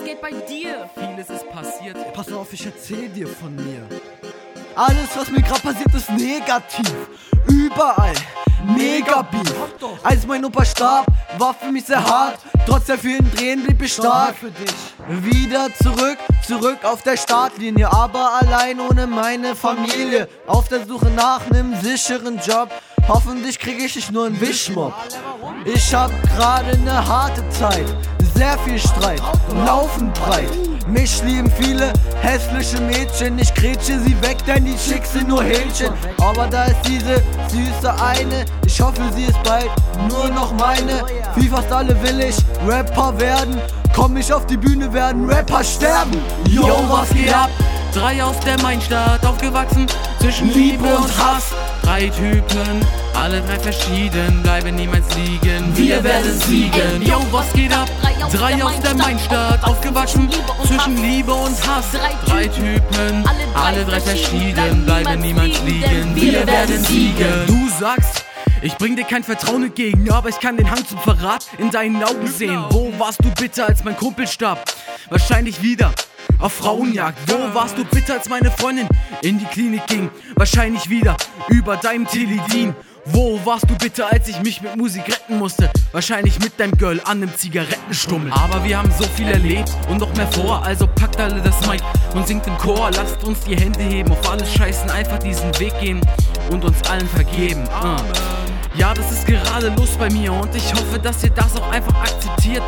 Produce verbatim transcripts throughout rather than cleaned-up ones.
geht bei dir? Vieles ist passiert. Pass auf, ich erzähl dir von mir. Alles, was mir grad passiert, ist negativ. Überall mega Beef. Als mein Opa starb, war für mich sehr hart. Trotz der vielen Tränen blieb ich stark. Für dich. Wieder zurück, zurück auf der Startlinie, aber allein ohne meine Familie. Auf der Suche nach nem sicheren Job. Hoffentlich krieg ich nicht nur einen Wischmopp. Ich hab gerade ne harte Zeit, sehr viel Streit, laufend breit. Mich lieben viele hässliche Mädchen, ich grätsche sie weg, denn die Chicks sind nur Hähnchen. Aber da ist diese süße eine, ich hoffe sie ist bald nur noch meine. Wie fast alle will ich Rapper werden, komm ich auf die Bühne, werden Rapper sterben. Yo, was geht ab? Drei aus der Mainstadt, aufgewachsen zwischen Liebe und Hass. Drei Typen, alle drei verschieden, bleiben niemals liegen. Wir werden siegen. Yo, was geht ab? Drei aus der Mainstadt, aufgewachsen zwischen Liebe und Hass. Drei Typen, alle drei verschieden, bleiben niemals liegen. Wir werden siegen. Du sagst, ich bring dir kein Vertrauen entgegen, aber ich kann den Hang zum Verrat in deinen Augen sehen. Wo warst du bitter, als mein Kumpel starb? Wahrscheinlich wieder auf Frauenjagd. Wo warst du bitter, als meine Freundin in die Klinik ging? Wahrscheinlich wieder über deinem Teledin. Wo warst du bitter, als ich mich mit Musik retten musste? Wahrscheinlich mit deinem Girl an nem Zigarettenstummel. Aber wir haben so viel erlebt und noch mehr vor, also packt alle das Mic und singt im Chor. Lasst uns die Hände heben, auf alles scheißen, einfach diesen Weg gehen und uns allen vergeben. uh. Ja, das ist gerade los bei mir und ich hoffe, dass ihr das auch einfach akzeptiert.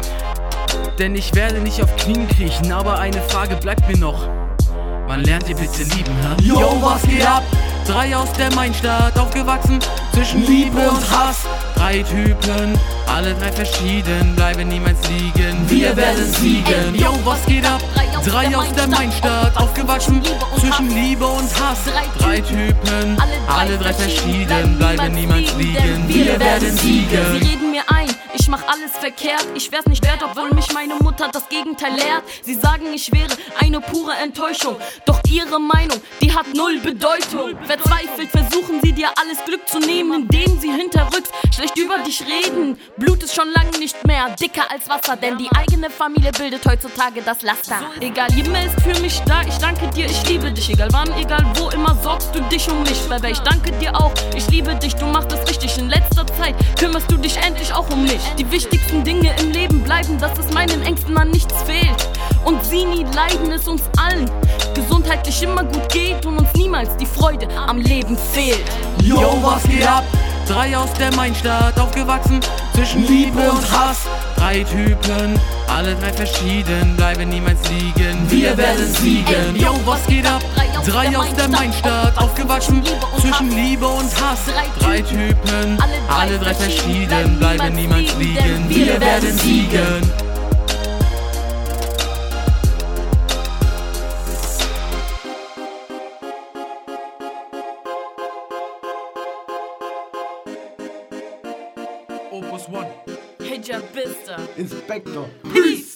Denn ich werde nicht auf Knien kriechen, aber eine Frage bleibt mir noch. Wann lernt ihr bitte lieben, hä? Yo, was geht ab? Drei aus der Mainstadt, aufgewachsen zwischen Liebe und Hass. Drei Typen, alle drei verschieden, bleiben niemals liegen. Wir werden siegen. Yo, was geht ab? Drei aus der Mainstadt, aufgewachsen zwischen Liebe und Hass. Drei Typen, alle drei verschieden, bleiben niemals liegen. Wir werden siegen. Sie reden mir ein, ich mach alles verkehrt. Ich wär's nicht wert, obwohl mich meine Mutter das Gegenteil lehrt. Sie sagen, ich wäre eine pure Enttäuschung, doch ihre Meinung, die hat null Bedeutung. Verzweifelt versuchen sie dir alles Glück zu nehmen, indem sie hinterrücks schlecht über dich reden. Blut ist schon lange nicht mehr dicker als Wasser, denn die eigene Familie bildet heutzutage das Laster. Egal, Himmel ist für mich da, ich danke dir, ich liebe dich. Egal wann, egal wo, immer sorgst du dich um mich. Baby, ich danke dir auch, ich liebe dich, du machst es richtig. In letzter Zeit kümmerst du dich endlich auch um mich. Die wichtigsten Dinge im Leben bleiben, dass es meinen Ängsten an nichts fehlt. Und sie nie leiden, es uns allen gesundheitlich immer gut geht und uns niemals die Freude am Leben fehlt. Yo, was geht ab? Drei aus der Mainstadt, aufgewachsen zwischen Liebe und Hass. Drei Typen, alle drei verschieden, bleiben niemals liegen. Wir werden siegen. Yo, was geht ab? Drei aus der Mainstadt, aufgewachsen zwischen Liebe und Hass. Drei Typen, alle drei verschieden, bleiben niemals liegen. Wir werden siegen. Opus One. Hijab Bista. Inspector. Peace.